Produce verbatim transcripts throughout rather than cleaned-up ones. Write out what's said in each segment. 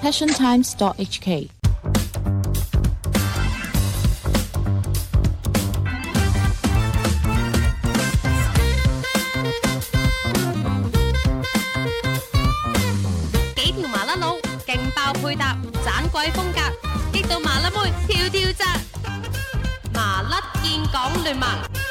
passion times dot h k。 幾條麻甩佬，勁爆配搭，盞鬼風格，激到麻甩妹跳跳紮，麻甩建港聯盟。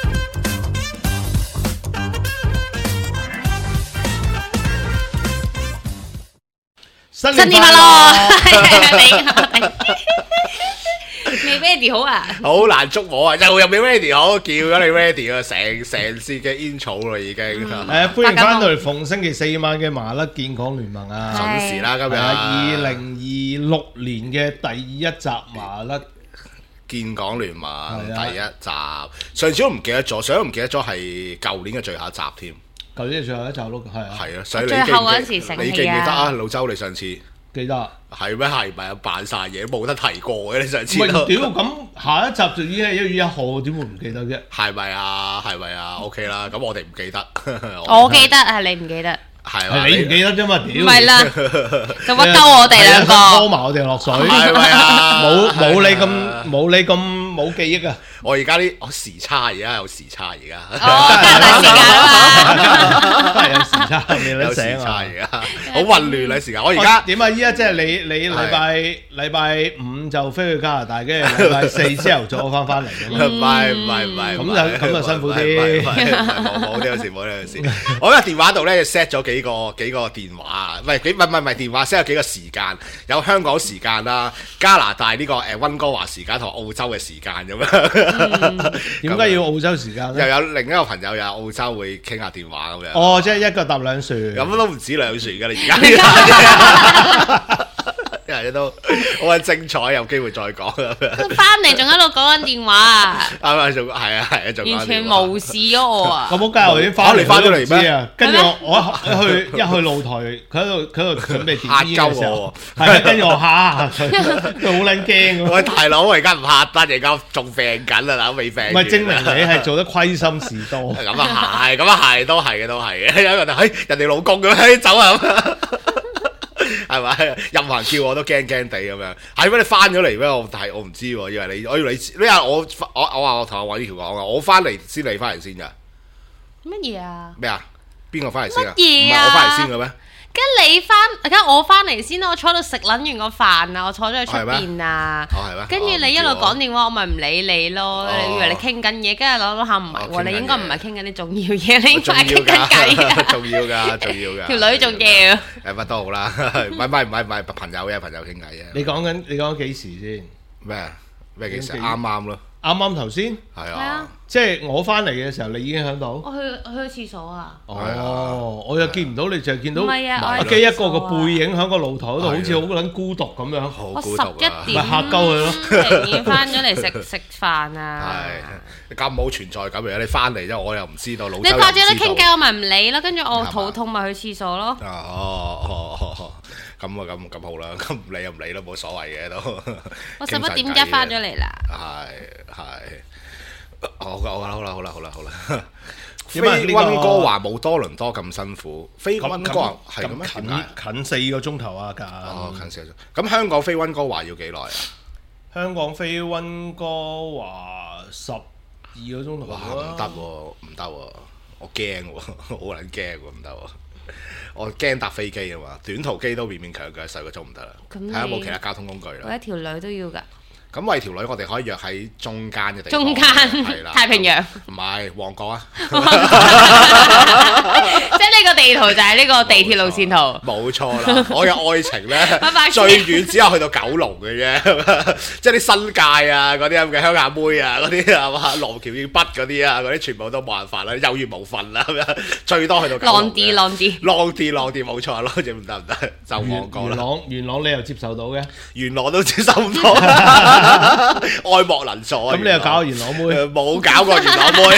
新新年快樂！未 ready 好啊？ 好難捉我啊！又又未 ready 好，叫咗你 ready 啊！成成節嘅 intro 啦已經。 誒，歡迎翻到嚟逢星期四晚嘅麻甩建港聯盟啊！ 準時啦，今日二零二六年嘅第一集麻甩建港聯盟第一集，上次都唔記得咗，上次都唔記得咗係舊年嘅最後一集添。 舊年最後一集咯，係啊， 係啊，所以你最後嗰陣時醒你記唔記氣啊得啊？老周，你上次記得係咩？係咪啊？扮晒嘢，冇得提過嘅你上次唔係都。 屌咁，下一集就已經係一月一號，點會唔記得啫？ 係咪啊？係咪啊？OK 啦，咁我哋唔記得。 我記得係你唔記得， 係係你唔記得啫嘛？屌， 唔係啦，就屈鳩我哋兩個。 拖埋我哋落水， 係咪啊？ 冇冇你咁冇你咁冇記憶啊！ 我而家啲我時差，而家有時差而家。 哦，加大時間啊嘛。 係有時差，你有時都醒啊！ 差而家，好混亂啊時間。我而家點啊？依家即係你你禮拜禮拜五就飛去加拿大，跟住禮拜四朝頭早翻翻嚟咁唔樣。 係唔係唔係， 咁就咁就辛苦啲冇冇呢個事，冇呢個事。我喺電話度咧 set 咗幾個幾個電話，唔係幾唔係唔係唔係電話 set 咗幾個時間，有香港時間啦、加拿大呢個誒溫哥華時間同澳洲嘅時間咁樣。 點解要澳洲時間又咧？ 有另一個朋友又澳洲會傾下電話咁樣。 哦，即係一個搭兩船。 咁都唔止兩船㗎，你而家。因為都好鬼精彩，有機會再講咁樣。 翻嚟仲喺度講緊電話啊！ 啱啱仲係啊係啊，仲完全無視咗我啊！ 我冇教我已經翻嚟你翻咗嚟咩知啊？跟住我我一去一去露台，佢喺度佢喺度準備點煙嘅時候，係啊，跟住我嚇佢，佢好撚驚喂， 咁。 大佬，我而家唔嚇得，而家仲病緊啊，嗱未病完。 唔係證明你係做得虧心事多。 咁啊係，咁啊係，都係嘅，都係嘅。有人哋，嘿，人哋老公咁樣走啊咁。係咪？任何人叫我都驚驚地咁樣。係咩？你翻咗嚟咩？我係我唔知喎，以為你，我以為你，呢日我我我話我同阿偉條講啊，我翻嚟先，你翻嚟先㗎。 乜嘢啊？ 咩啊？邊個翻嚟先啊？ 乜嘢啊唔係我翻嚟先嘅咩？ 跟你翻，而家我翻嚟先咯，我坐喺度食撚完個飯啊，我坐咗喺出邊啊。 哦係咩？ 跟住你一路講電話，我咪唔理你咯。 哦你以為你傾緊嘢，跟住攞攞下唔係喎， 哦傾緊嘢你應該唔係傾緊啲重要嘢，你應該係重要傾緊偈㗎， 啊。 重要㗎，重要㗎。 條女仲叫。 誒乜都好啦，唔係唔係唔係唔係朋友嘅朋友傾偈啫。 你講緊你講緊幾時先？ 咩啊？咩幾時？ 幾啱啱咯， 啱啱頭先， 係啊係啊。 即係我翻嚟嘅時候，你已經喺度。 我去我去廁所啊。 哦，我又見唔到你，就係見到唔係啊我阿係基一個個背影喺個露台嗰度， 係啊好似好撚孤獨咁樣。 好我十孤獨啊！ 一點咪嚇鳩佢咯已經翻咗嚟食食飯啊。 係咁冇存在感嚟，你翻嚟之後我又唔知道，老周你又唔掛住喺度傾知道。 偈，我咪唔理咯。跟住我係嘛肚痛咪去廁所咯。 哦哦哦哦，咁啊咁咁好啦，咁唔理就唔理啦，冇所謂嘅都。 我十一點一翻咗嚟啦。 係係。好啦好啦好啦好啦好啦好啦。飛點啊呢個溫哥華冇多倫多咁辛苦，飛咁溫哥華係咁咩？ 咁點解？ 近近四個鐘頭啊，間。 哦，近少少。咁香港飛溫哥華要幾耐啊？ 香港飛溫哥華十二個鐘頭哇， 啦唔得喎，唔得喎，我驚喎，好撚驚喎，唔得喎。我驚搭飛機啊嘛，短途機都勉勉強強十個鐘唔得啦。 咁你睇下有冇其他交通工具啦。 我一條女都要㗎。 咁為條女，我哋可以約喺中間嘅地方。 中間係啦， 太平洋。 唔係旺角啊。 即係呢個地圖就係呢個地鐵路線圖。 冇錯啦，我嘅愛情咧拜拜最遠只有去到九龍嘅啫，即係啲新界啊嗰啲咁嘅鄉下妹啊嗰啲係嘛，羅橋要筆嗰啲啊嗰啲全部都冇辦法啦，有緣無份啦咁樣，最多去到九龍嘅。 浪啲浪啲。 浪啲浪啲冇錯，浪啲唔得唔得，就旺角啦。 元朗元朗你又接受到嘅， 元朗都接受唔到。愛莫能助啊！ 咁你又搞元朗妹？ 冇搞過元朗妹，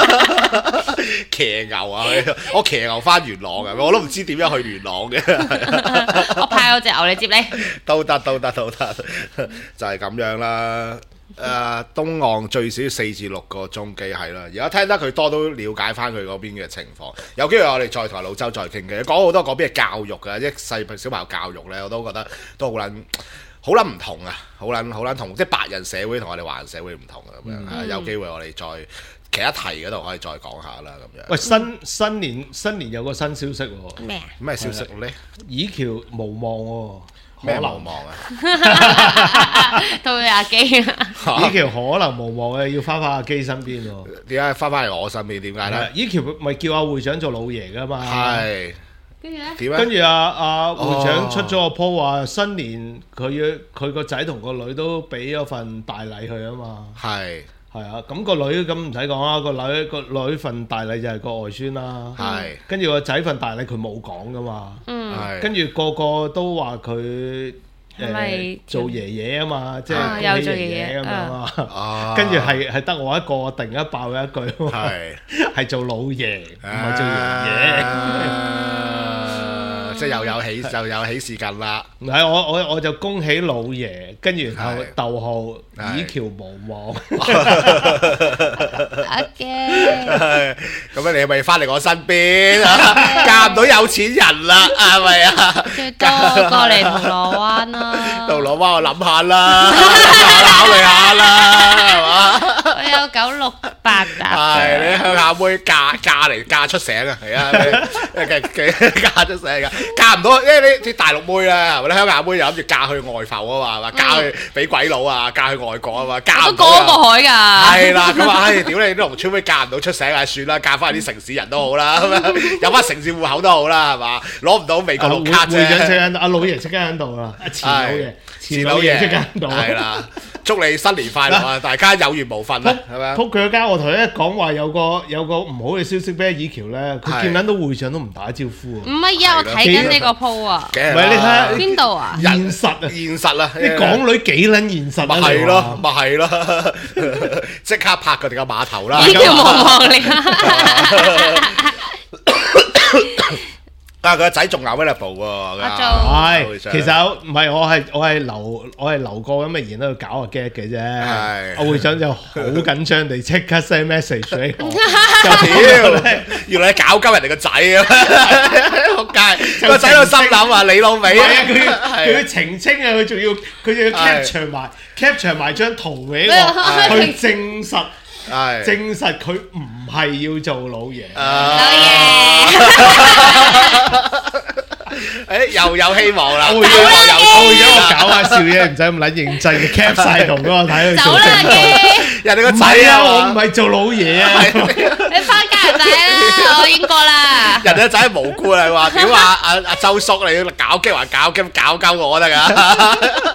騎牛啊！我騎牛翻元朗嘅，我都唔知點樣去元朗嘅。 我派我隻牛嚟接你。 都得都得都得，就係咁樣啦。 誒東岸最少四至六個鐘機係啦，而家聽得佢多都了解翻佢嗰邊嘅情況。有機會我哋再同老周再傾嘅，講好多嗰邊嘅教育嘅，即係細小朋友教育咧，我都覺得都好撚好撚唔同啊，好撚好撚同，即係白人社會同我哋華人社會唔同啊咁樣。嗯、有機會我哋再其他題嗰度可以再講下啦咁樣。喂， 新新年新年有個新消息喎。 咩啊？ 咩消息咧？ 以橋無望喎。 咩無望啊？ 到阿基啊！ 以橋可能無望嘅，要翻返阿基身邊喎。 點解翻返嚟我身邊？點解咧？ 以橋咪叫阿會長做老爺噶嘛？ 係。 跟住咧？ 點咧？ 跟住阿阿會長出咗個 po 話，新年佢要佢個仔同個女都俾咗份大禮佢啊嘛。 係。 係啊，咁個女咁唔使講啦，個女個女份大禮就係個外孫啦。 係。 跟住個仔份大禮佢冇講噶嘛。 嗯。 係。 跟住個個都話佢誒做爺爺啊嘛，即係又做爺爺咁樣啊。 哦。 跟住係係得我一個突然間爆咗一句， 係係做老爺，唔係做爺爺。 即係又有喜又有喜事近啦。 唔係我我我就恭喜老爺，跟住然後逗號以橋無望。 阿基， 咁樣你係咪翻嚟我身邊？嫁唔到有錢人啦，係咪啊？ 最多過嚟銅鑼灣啦。 銅鑼灣我諗下啦，考慮下啦，係嘛？ 我有九六八搭。 係你鄉下妹嫁嫁嚟嫁出醒啊！係啊，嫁出醒㗎。嫁唔到，因為啲啲大陸妹啦，係咪？啲鄉下妹又諗住嫁去外埠啊嘛，係嘛？嫁去俾鬼佬啊，嫁去外國啊嘛，嫁唔到啊！ 都過過海㗎。 係啦，咁啊，唉，屌你啲農村妹嫁唔到出醒啊，算啦，嫁翻啲城市人都好啦，咁樣有翻城市戶口都好啦，係嘛？攞唔到美國綠卡啫。 會長即刻，阿老爺即刻喺度啦，前老爺，前老爺即刻喺度。 係啦，祝你新年快樂啊！大家有緣無份啊，係咪？ 撲佢間，我同你一講話有個有個唔好嘅消息俾阿以橋咧，佢見撚到會長都唔打招呼啊！ 唔係啊，我睇緊呢個 po 啊。 唔係你睇下邊度啊？ 現實啊， 現實啊！ 啲港女幾撚現實啊？ 咪係咯，咪係咯，即刻拍佢哋個碼頭啦！ 以橋無望你啊！ 啊！佢個仔仲 available 喎， 阿係其實唔係我係我係留我係留個咁嘅言喺度搞個 get 嘅啫。係阿會長就好緊張地即刻 send message 俾我， 屌！原來你搞鳩人哋個仔啊！仆街！個仔都心諗啊，你老味啊！ 佢佢要澄清啊，佢仲要佢仲要 capture 埋 capture 埋張圖俾我，去證實。係證實佢唔係要做老爺， 老爺， 誒又有希望啦！ 我會咗我會咗我搞下笑嘢，唔使咁撚認真嘅 cap 晒圖俾我睇佢做證據。人哋個仔啊，我唔係做老爺啊！ 你翻加拿大啦，我英國啦。 人哋個仔係無辜啊！話屌啊阿阿周叔，你搞激還搞激，搞鳩我得㗎。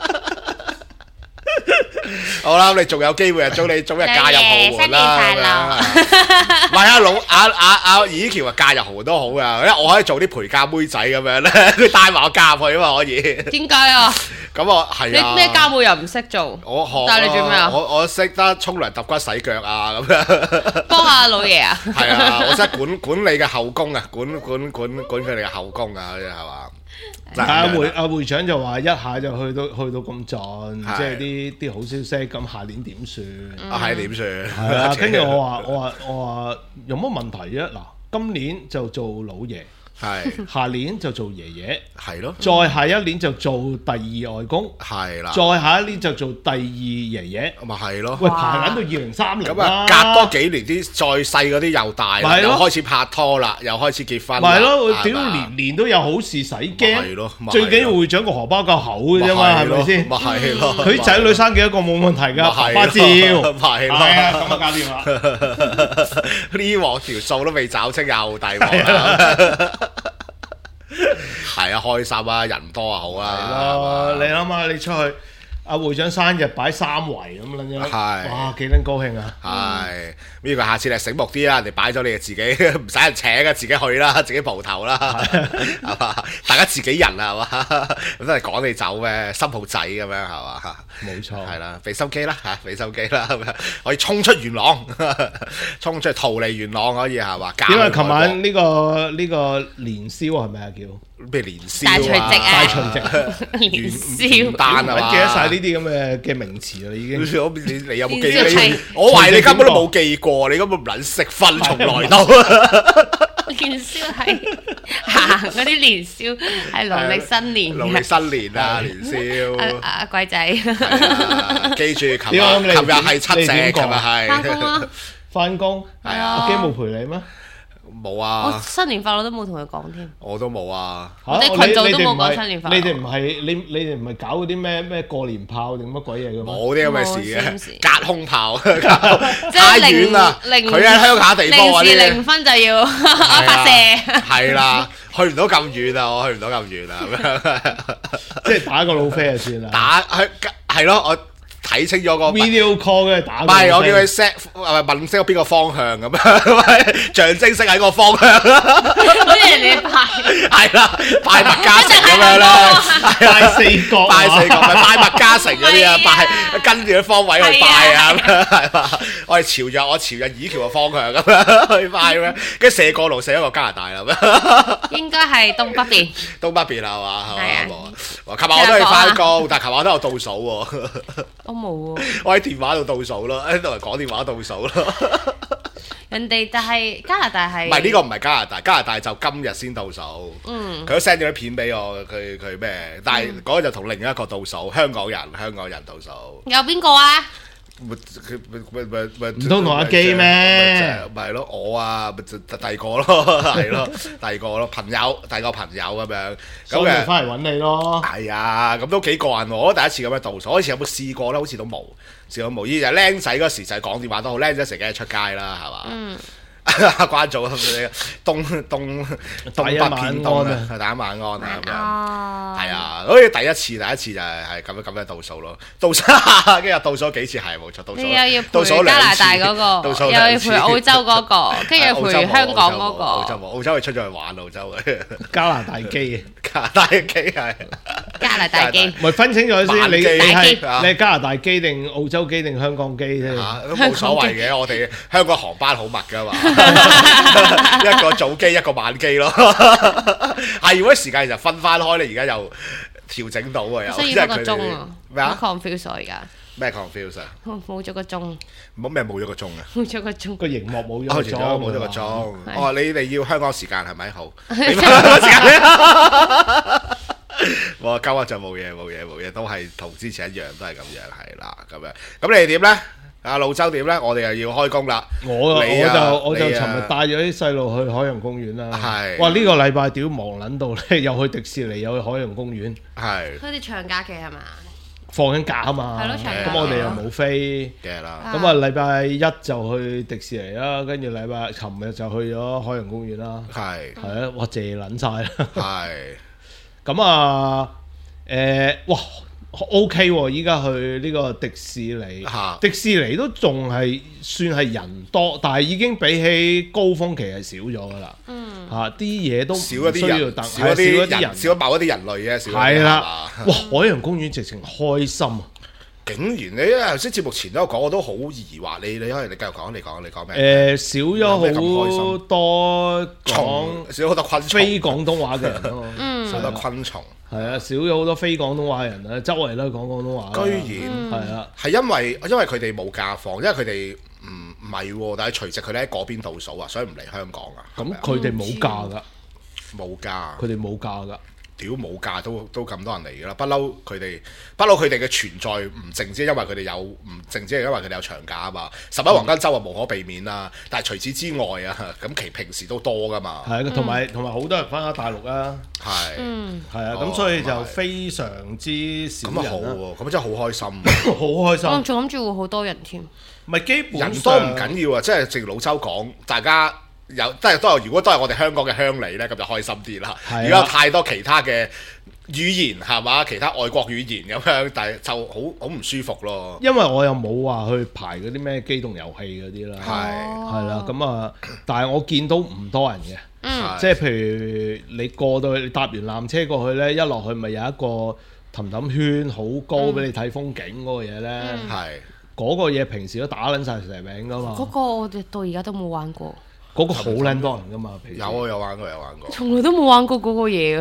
好啦，你仲有機會啊！祝你早日嫁入豪門啦！唔係啊，老阿阿阿以橋啊，嫁入豪門都好噶，因為我可以做啲陪嫁妹仔咁樣咧，佢帶埋我嫁入去啊嘛，可以。點解啊？咁我係啊。你咩家務又唔識做？我學。但係你做咩啊？我我識得沖涼、揼骨、洗腳啊咁樣。幫下老爺啊！係啊，我識管管理嘅後宮啊，管管管管佢哋嘅後宮啊，嗰啲係嘛？阿會阿會長就話一下就去到去到咁盡，即係啲啲好消息，咁下年點算？啊，下年點算？係啊，跟住我話我話我話有乜問題啊？嗱，今年就做老爺，係下年就做爺爺，係咯，再下一年就做第二外公，係啦，再下一年就做第二爺爺，咪係咯。喂，排緊到二零三零啦，隔多幾年啲再細嗰啲又大啦，又開始拍拖啦，又開始結婚，咪係咯，屌年年都有好事使驚，係咯，最緊要會長個荷包夠厚嘅啫嘛，係咪先？咪係咯，佢仔女生幾多個冇問題㗎，爸爸照，係咯，咁啊搞掂啦，呢鑊條數都未找清又大鑊。係啊，開心啊，人多啊，好啊。你諗下，你出去阿會長生日擺三圍咁樣，係哇，幾撚高興啊！係呢個下次你醒目啲啦，人哋擺咗你就自己唔使人請啊，自己去啦，自己蒲頭啦，係嘛？大家自己人啊，係嘛？咁都係趕你走咩？新抱仔咁樣係嘛？冇錯，係啦，俾心機啦嚇，俾心機啦，咁樣可以衝出元朗，衝出去逃離元朗可以係嘛？因為琴晚呢個呢個年宵係咪啊叫？ 咩年宵大除夕啊， 大除夕年宵單啊嘛， 記得晒呢啲咁嘅嘅名詞啦已經。 你你有冇記？我懷疑你根本都冇記過，你根本唔撚識分，從來都。 年宵係行嗰啲年宵係農曆新年， 農曆新年啊，年宵。 阿阿鬼仔， 記住，琴日琴日係七夕，琴日係翻工啦， 翻工係啊， 阿基冇陪你咩？ 冇啊！ 我新年快樂都冇同佢講添， 我都冇啊！ 我哋群組都冇講新年快樂。 你哋唔係你你哋唔係搞嗰啲咩咩過年炮定乜鬼嘢嘅咩？ 冇啲咁嘅事嘅，隔空炮太遠啦！ 佢喺鄉下地方嗰啲， 零時零分就要發射。 係啦，去唔到咁遠啊！我去唔到咁遠啊！ 即係打個老飛就算啦。 打係係咯，我。睇清咗個 video call 嘅打， 唔係我叫佢 set 誒問識邊個方向咁樣，象徵式喺個方向， 好似人哋拜係啦，拜麥嘉誠咁樣啦， 拜四角， 拜四角咪拜麥嘉誠嗰啲啊，拜跟住個方位去拜啊，係嘛？我哋朝著我朝著以橋嘅方向咁樣去拜咁樣，跟住射過路射一個加拿大啦， 應該係東北邊， 東北邊係嘛？ 係啊，琴日我都係翻工，但係琴日我都有倒數喎。 我冇喎， 我喺電話度倒數咯，喺度講電話倒數咯。 人哋但係加拿大係， 唔係呢個唔係加拿大，加拿大就今日先倒數。 嗯， 佢都 send 咗啲片俾我，佢佢咩？但係嗰個就同另一個倒數，香港人香港人倒數。 有邊個啊？ 唔通同阿基咩？ 咪係咯，我啊，咪就第二個咯，係咯，第二個咯，朋友，第二個朋友咁樣。 咁咪翻嚟揾你咯。 係啊，咁都幾過癮喎！我第一次咁樣倒數，我以前有冇試過咧？好似都冇，試過冇。依就僆仔嗰時就係講電話都好，僆仔成日出街啦，係嘛？嗯。關咗咁東東東北偏東啊，大家晚安啊咁樣，係啊，好似第一次第一次就係係咁樣咁樣倒數咯，倒數跟住倒數幾次係冇錯，倒數你又要陪加拿大嗰個，又要陪澳洲嗰個，跟住陪香港嗰個。 澳洲冇，澳洲係出咗去玩澳洲嘅。 加拿大機， 加拿大機係加拿大機， 咪分清楚先，你你係你係加拿大機定澳洲機定香港機啫？ 都冇所謂嘅，我哋香港航班好密㗎嘛。一個早機一個晚機咯，係如果時間就分翻開，你而家又調整到啊，又需要一個鐘啊， 咩啊 confuse 而家咩 confuse 啊？ 冇咗個鐘， 冇咩冇咗個鐘啊？ 冇咗個鐘， 個熒幕冇咗個鐘， 冇咗個鐘。哦，你哋要香港時間係咪好？你香港時間我鳩啊就冇嘢冇嘢冇嘢，都係同之前一樣，都係咁樣係啦咁樣。咁你哋點咧？阿老周點咧？我哋又要開工啦！ 我我就我就尋日帶咗啲細路去海洋公園啦。係哇！呢個禮拜屌忙撚到咧，又去迪士尼，又去海洋公園。係。 佢哋長假期係嘛？ 放緊假啊嘛。係咯，長假。咁我哋又冇飛嘅啦。咁啊，禮拜一就去迪士尼啦，跟住禮拜尋日就去咗海洋公園啦。係。係啊！哇！謝撚晒啦。係。咁啊，誒，哇！O K 喎，依家去呢個迪士尼，啊、迪士尼都仲係算係人多，但係已經比起高峰期係少咗噶啦。嗯，嚇啲嘢都少咗啲人， 少咗啲人， 少咗某一啲人類嘅。 係啦，哇！海洋公園直情開心啊！ 竟然你頭先節目前都有講，我都好疑惑。你你可以你繼續講，你講你講咩？誒、 呃，少咗好多講少好多昆蟲非廣東話嘅人咯。 嗯， 少咗昆蟲。 係啊，少咗好多非廣東話嘅人啦，周圍都講廣東話。 居然係啊， 係因為因為佢哋冇假放，因為佢哋唔唔係喎，但係除夕佢哋喺嗰邊倒數啊，所以唔嚟香港啊。 咁佢哋冇假㗎， 冇假， 佢哋冇假㗎。 屌冇假都都咁多人嚟㗎啦，不嬲佢哋不嬲佢哋嘅存在唔淨止因為佢哋有唔淨止係因為佢哋有長假啊嘛，十一黃金週啊無可避免啦，但係除此之外啊，咁其平時都多㗎嘛。係啊，同埋同埋好多人翻咗大陸啊。係，嗯，係啊，咁所以就非常之少人啦。咁啊好喎，咁真係好開心，好開心。 我仲諗住會好多人添。 唔係基本人多唔緊要啊，即係正如老周講，大家。有都係都係，如果都係我哋香港嘅鄉里咧，咁就開心啲啦。如果有太多其他嘅語言係嘛，其他外國語言咁樣，但係就好好唔舒服咯。因為我又冇話去排嗰啲咩機動遊戲嗰啲啦，係係啦，咁啊，但係我見到唔多人嘅，嗯、即係譬如你過到去，你搭完纜車過去咧，一落去咪有一個氹氹圈好高俾你睇風景嗰個嘢咧，係嗰、嗯、個嘢平時都打撚晒蛇餅噶嘛。嗰個我哋到而家都冇玩過。嗰個好撚多人噶嘛，有啊有玩過有玩過，從來都冇玩過嗰個嘢啊！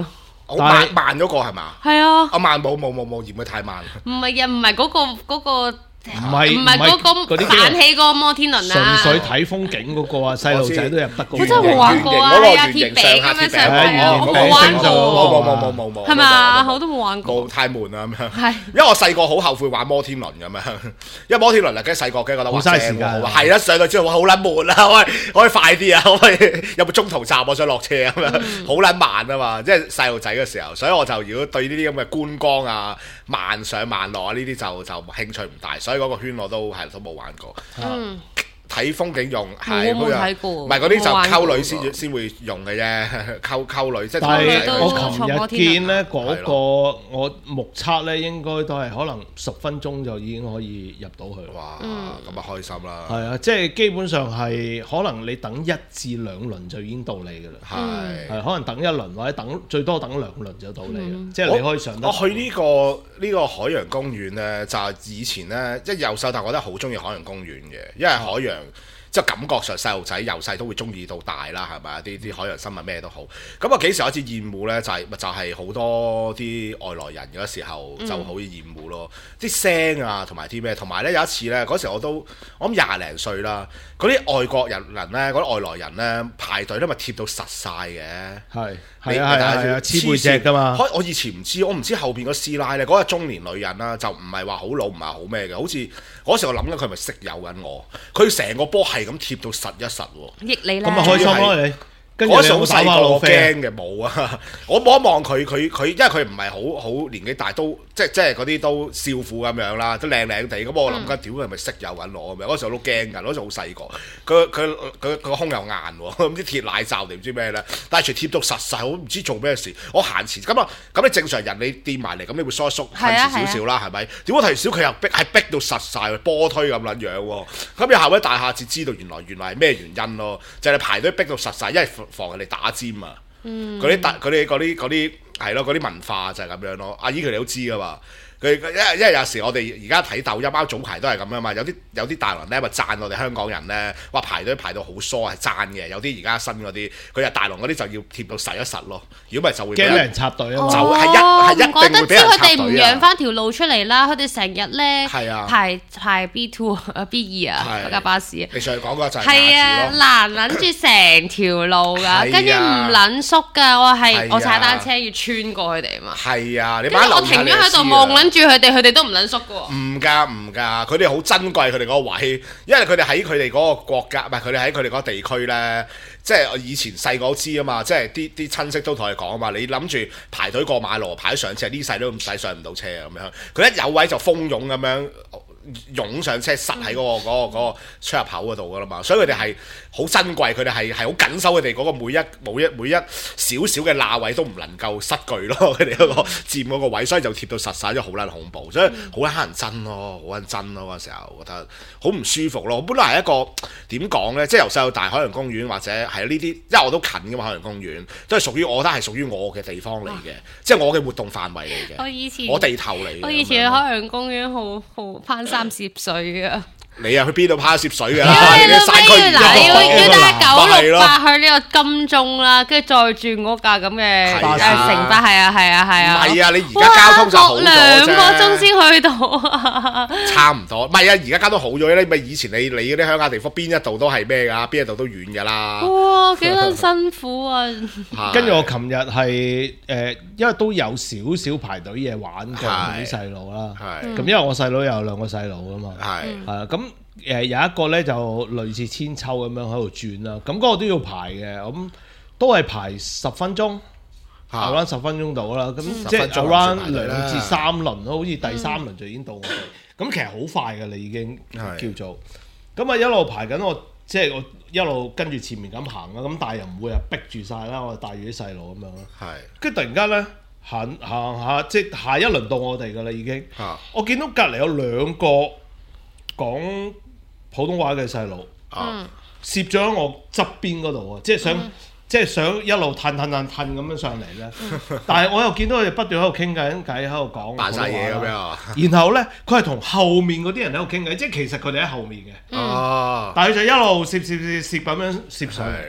我慢慢嗰個係嘛？ 係啊。 啊慢冇冇冇冇，嫌佢太慢。 唔係啊，唔係嗰個嗰個。 唔係唔係嗰個反起嗰個摩天輪啊！ 純粹睇風景嗰個啊，細路仔都入得。 我真係冇玩過啊！係啊，鐵餅咁樣上去，我冇玩過。 冇冇冇冇冇。 係咪？我都冇玩過。 太悶啦咁樣。 係。因為我細個好後悔玩摩天輪咁樣，因為摩天輪啊，梗係細個梗係覺得好嘥時間。 係啦，上到之後哇好撚悶啊！喂，可以快啲啊！可以有冇中途站我想落車咁樣，好撚慢啊嘛！即係細路仔嘅時候，所以我就如果對呢啲咁嘅觀光啊、慢上慢落啊呢啲就就興趣唔大，所以嗰個圈我都。係都冇玩過，嗯，睇風景用係冇睇過，唔係嗰啲就溝女先先會用嘅啫，溝溝女即係。 但係我琴日見咧嗰個我目測咧應該都係可能十分鐘就已經可以入到去。 哇，咁啊開心啦！ 係啊，即係基本上係可能你等一至兩輪就已經到你㗎啦。係係可能等一輪或者等最多等兩輪就到你啦。即係你可以上得。 我去呢個呢個海洋公園咧，就係以前咧，即係由細到大我覺得好中意海洋公園嘅，因為海洋。即係感覺上細路仔由細都會中意到大啦，係咪啊？啲啲海洋生物咩都好。咁啊幾時開始厭惡呢？就係、是、就係、是、好多啲外來人嗰時候就好厭惡咯。啲、嗯、聲啊同埋啲咩，同埋呢有一次呢，嗰時我都我諗廿零歲啦，嗰啲外國人人呢，嗰啲外來人呢，排隊咧咪貼到實晒嘅。係係啊係啊，黐背脊㗎嘛。 我以前唔知，我唔知後邊個師奶呢，嗰、那個中年女人啦，就唔係話好老，唔係好咩嘅，好似嗰時我諗緊佢係咪識有緊我？佢成個波係咁貼到實一實喎， 益你啦， 咁咪開心咯你。 嗰時好細個，我驚嘅冇啊！我望一望佢，佢佢，因為佢唔係好好年紀大，都即即係嗰啲都少婦咁樣啦，都靚靚地。咁我諗緊，屌佢係咪識有緊我咁樣？嗰時我都驚㗎，嗰時好細個。佢佢佢佢個胸又硬喎，唔知鐵奶罩定唔知咩咧。但係全貼到實晒，我唔知做咩事。我行前咁啊，咁你正常人你掂埋嚟，咁你會縮一縮，褪遲少少啦，係咪？點解提少佢又逼係逼到實晒，波推咁撚樣喎？咁有下位大廈至知道原來原來係咩原因咯？就係你排隊逼到實晒，因為防人哋打尖啊！嗰啲大嗰啲嗰啲嗰啲係咯，嗰啲文化就係咁樣咯。阿姨佢哋都知噶嘛。佢因為因為有時我哋而家睇抖音啱早排都係咁樣嘛。有啲有啲大陸人咧咪讚我哋香港人咧，話排隊排到好疏係讚嘅。有啲而家新嗰啲，佢又大陸嗰啲就要貼到實一實咯。如果唔係就會驚人插隊啊嘛。 就係一係一定會俾人插隊啊！ 唔怪得知佢哋唔讓翻條路出嚟啦。佢哋成日咧排排 B two 啊 B 二啊嗰架巴士。 你上去講嗰就係係啊，難撚住成條路㗎，跟住唔撚縮㗎。我係我踩單車要穿過佢哋啊嘛。 係啊，你我停咗喺度望撚住佢哋，佢哋都唔撚縮㗎喎。 唔㗎唔㗎，佢哋好珍貴佢哋嗰個位，因為佢哋喺佢哋嗰個國家，唔係佢哋喺佢哋嗰個地區咧。即係我以前細個知啊嘛，即係啲啲親戚都同佢講啊嘛，你諗住排隊過馬路排上車，呢世都唔使上唔到車啊咁樣。佢一有位就蜂擁咁樣湧上車，塞喺嗰個嗰個嗰個出入口嗰度噶啦嘛。所以佢哋係好珍貴，佢哋係係好緊守佢哋嗰個每一每一每一少少嘅罅位都唔能夠失據咯。佢哋嗰個佔嗰個位，所以就貼到實晒，真係好撚恐怖，所以好撚乞人憎咯，好撚憎咯嗰時候，覺得好唔舒服咯。我本來係一個點講咧，即係由細到大海洋公園或者係呢啲，因為我都近㗎嘛，海洋公園都係屬於我覺得係屬於我嘅地方嚟嘅，啊、即係我嘅活動範圍嚟嘅。 我以前我地頭嚟嘅。 我以前去海洋公園好好攀山涉水啊！ 你啊去邊度攀涉水㗎啦？ 你啲山區嗱，要要帶九六八去呢個金鐘啦，跟住再轉嗰架咁嘅城巴，係啊係啊係啊！ 唔係啊，你而家交通就好咗啫， 兩個鐘先去到啊！ 差唔多，唔係啊，而家交通好咗咧，咪以前你你嗰啲鄉下地方邊一度都係咩㗎？邊一度都遠㗎啦！ 哇，幾撚辛苦啊！ 跟住我琴日係誒，因為都有少少排隊嘢玩過啲細路啦，咁因為我細佬有兩個細路㗎嘛，係係咁。誒有一個咧就類似千秋咁樣喺度轉啦，咁嗰個都要排嘅，咁都係排十分鐘，around 十分鐘到啦，咁即係 around 兩至三輪咯，好似第三輪就已經到我哋，咁其實好快㗎啦已經叫做，咁啊一路排緊我，即係我一路跟住前面咁行啦，咁但係又唔會係逼住晒啦，我帶住啲細路咁樣咯，跟住突然間咧行行下，即係下一輪到我哋㗎啦已經，我見到隔離有兩個講普通話嘅細路，攝咗喺我側邊嗰度啊！即係想，嗯、即係想一路褪褪褪褪咁樣上嚟咧。但係我又見到佢哋不斷喺度傾緊偈，喺度講扮晒嘢咁樣。然後咧，佢係同後面嗰啲人喺度傾偈，即係其實佢哋喺後面嘅。哦、嗯，但係佢就一路攝攝攝攝咁樣攝上嚟。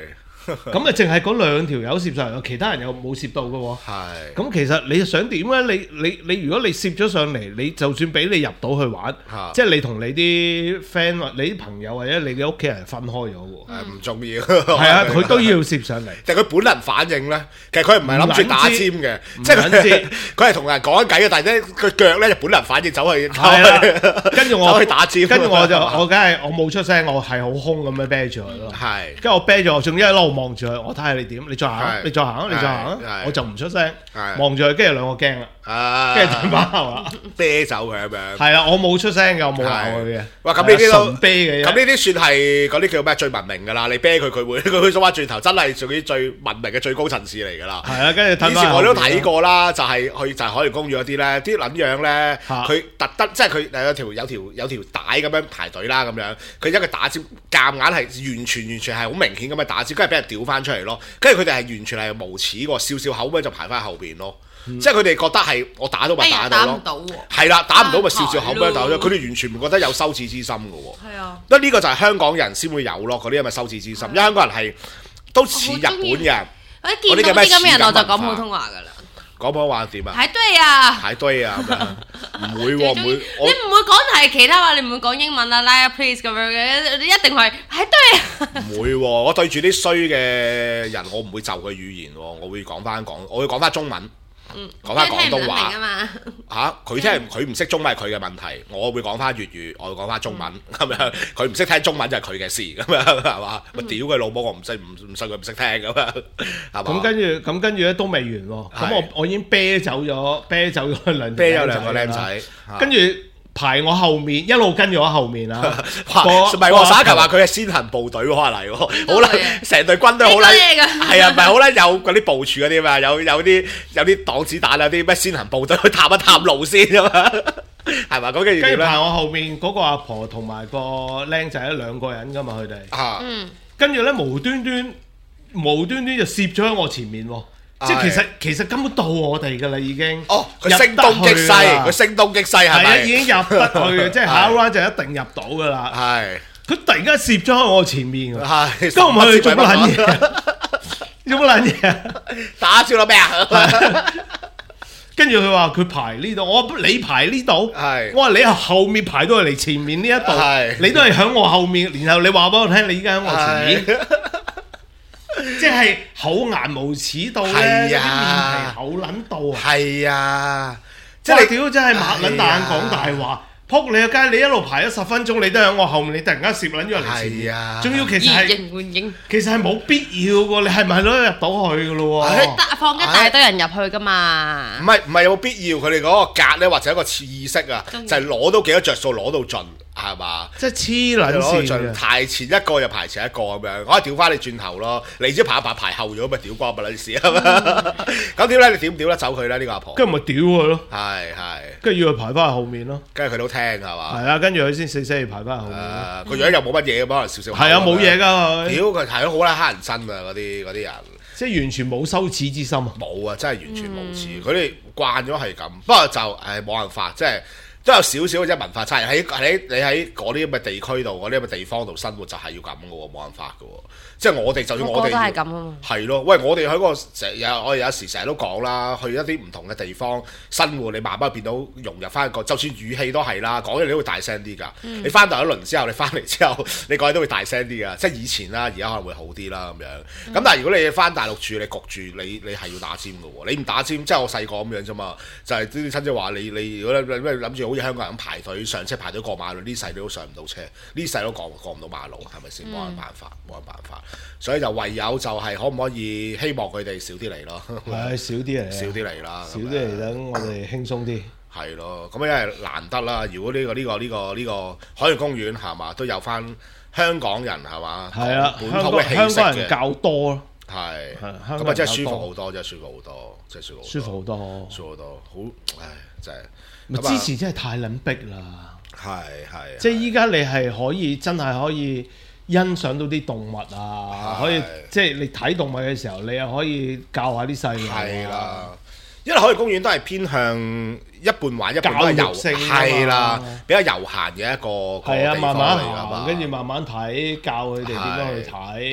咁啊淨係嗰兩條友攝上嚟，其他人又冇攝到嘅喎。 係。 咁其實你想點咧？你你你如果你攝咗上嚟，你就算俾你入到去玩，即係你同你啲 friend 或你啲朋友或者你嘅屋企人分開咗喎。 誒唔重要。 係啊，佢都要攝上嚟。 但係佢本能反應咧，其實佢唔係諗住打尖嘅，即係佢佢係同人講緊偈嘅，但係咧佢腳咧就本能反應走去。係啦， 跟住我走去打尖， 跟住我就我梗係我冇出聲，我係好兇咁樣啤住佢咯。係，跟住我啤住我，仲要一路望住佢，我睇下你點，你再行，你再行，你再行，我就唔出聲，望住佢，跟住兩個驚啦，跟住點辦啊？ 啤走佢咁樣。係啦，我冇出聲嘅，我冇鬧佢嘅。 哇，咁呢啲都啤嘅， 咁呢啲算係嗰啲叫咩最文明㗎啦？你啤佢，佢會佢數翻轉頭，真係屬於最文明嘅最高層次嚟㗎啦。 係啊，跟住以前我都睇過啦，就係去就係海洋公園嗰啲咧，啲撚樣咧，佢特登即係佢有條有條有條帶咁樣排隊啦，咁樣佢一個打尖夾硬係完全完全係好明顯咁樣打尖，跟住俾人屌翻出嚟咯。跟住佢哋係完全係無恥喎，笑笑口咁就排翻後邊咯。即係佢哋覺得係我打到咪打到咯，係啦，打唔到咪笑笑口咁樣打咗。佢哋完全唔覺得有羞恥之心嘅喎。係啊，因為呢個就係香港人先會有咯，嗰啲咁嘅羞恥之心。因為香港人係都似日本嘅， 我見到啲咁嘅人我就講普通話㗎啦。 講普通話點啊？ 排隊啊！ 排隊啊！唔會喎，唔會。 你唔會講係其他話，你唔會講英文啊，Line please 咁樣嘅，你一定係排隊啊！ 唔會喎，我對住啲衰嘅人，我唔會就佢語言喎，我會講翻講，我會講翻中文。嗯，講翻廣東話嚇，佢聽佢唔識中文係佢嘅問題，我會講翻粵語，我會講翻中文咁樣，佢唔識聽中文就係佢嘅事咁樣係嘛？咪屌佢老母，我唔識唔唔信佢唔識聽咁樣係嘛？咁跟住咁跟住咧都未完喎，咁我我已經啤走咗啤走咗兩啤咗兩個僆仔， 跟住排我後面一路跟住我後面啊！ 唔係喎，沙球話佢係先行部隊可能嚟喎，好啦，成隊軍都好啦，係啊，唔係好啦，有嗰啲部署嗰啲嘛，有有啲有啲擋子彈啊，啲咩先行部隊去探一探路先咁嘛，係嘛？咁跟住跟住排我後面嗰個阿婆同埋個僆仔兩個人噶嘛，佢哋啊，跟住咧無端端無端端就攝咗喺我前面喎。即係其實其實根本到我哋㗎啦已經。哦， 佢聲東擊西，佢聲東擊西係咪？ 係啊，已經入得去嘅，即係下一 round 就一定入到㗎啦。係。佢突然間攝咗喺我前面㗎。係。都唔係佢做乜撚嘢？做乜撚嘢？ 打笑啦咩啊？ 跟住佢話佢排呢度，我話你排呢度。係。我話你係後面排到嚟前面呢一度。係。你都係喺我後面，然後你話俾我聽，你依家喺我前面。即係厚顏無恥到咧，啲面皮厚撚到啊！係啊，即係屌真係抹撚大眼講大話，撲你個街！你一路排咗十分鐘，你都喺我後面，你突然間攝撚咗嚟前面，仲要其實係其實係冇必要喎，你係咪都入到去噶咯喎？ 放一大堆人入去噶嘛？ 唔係唔係有冇必要？佢哋嗰個格咧，或者一個意識啊，就係攞到幾多着數，攞到盡。係嘛？即係黐撚線，排前一個又排前一個咁樣，我可以調翻你轉頭咯。你知排一排排後咗，咪屌瓜咪撚事啊嘛！咁點咧？你屌唔屌得走佢咧？呢個阿婆， 跟住咪屌佢咯。 係係， 跟住要佢排翻後面咯。 跟住佢都聽係嘛？ 係啊，跟住佢先死死排翻後面。 個樣又冇乜嘢咁，可能少少。 係啊，冇嘢㗎佢。 屌佢係都好啦，乞人憎啊！嗰啲嗰啲人， 即係完全冇羞恥之心啊！ 冇啊，真係完全冇恥。佢哋慣咗係咁，不過就誒冇辦法，即係。都有少少嘅啫文化差異，喺喺你喺嗰啲咁嘅地區度，嗰啲咁嘅地方度生活就係要咁嘅喎，冇辦法嘅喎。即係我哋就算我哋都係咁啊嘛。 係咯，喂，我哋喺嗰個成日，我哋有時成日都講啦，去一啲唔同嘅地方生活，你慢慢變到融入翻個，就算語氣都係啦，講嘢你都會大聲啲㗎。嗯、你翻到一輪之後，你翻嚟之後，你講嘢都會大聲啲㗎。即係以前啦，而家可能會好啲啦咁樣。咁、嗯、但係如果你翻大陸住，你焗住，你你係要打尖嘅喎。你唔打尖，即係我細個咁樣啫嘛。就係啲親戚話你你如果你咩諗住好似香港人咁排隊上車排隊過馬路，呢世你都上唔到車，呢世都過過唔到馬路，係咪先？冇人辦法，冇人辦法。所以就唯有就係可唔可以希望佢哋少啲嚟咯？ 係少啲嚟，少啲嚟啦， 少啲嚟等我哋輕鬆啲。 係咯，咁因為難得啦。如果呢個呢個呢個呢個海洋公園係嘛都有翻香港人係嘛， 係啊， 本土嘅氣息嘅， 香港人較多咯。 係，咁啊真係舒服好多，真係舒服好多，真係舒服舒服好多， 舒服好多，好唉真係。 咪之前真係太撚逼啦， 係係， 即係依家你係可以真係可以欣賞到啲動物啊，可以即係你睇動物嘅時候，你又可以教下啲細路。係啦，因為海洋公園都係偏向一半玩一半都係遊性，係啦，比較悠閒嘅一個係啊，慢慢行，跟住慢慢睇，教佢哋點樣去睇。